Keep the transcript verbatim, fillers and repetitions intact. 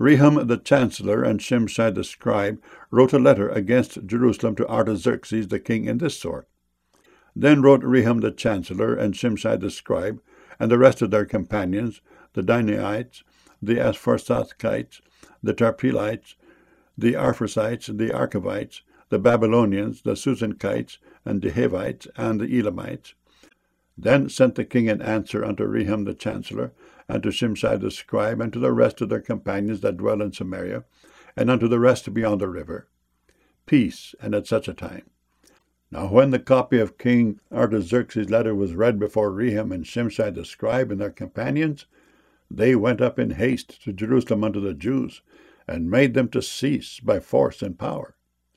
Rehum the chancellor and Shimshai the scribe wrote a letter against Jerusalem to Artaxerxes the king in this sort. Then wrote Rehum the chancellor and Shimshai the scribe and the rest of their companions, the Dinaites, the Apharsathites, the Tarpelites, the Arphasites, the Archavites, the Babylonians, the Susankites, and the Hivites, and the Elamites. Then sent the king an answer unto Rehum the chancellor, and to Shimshai the scribe, and to the rest of their companions that dwell in Samaria, and unto the rest beyond the river, peace, and at such a time. Now when the copy of King Artaxerxes' letter was read before Rehum and Shimshai the scribe and their companions, they went up in haste to Jerusalem unto the Jews, and made them to cease by force and power.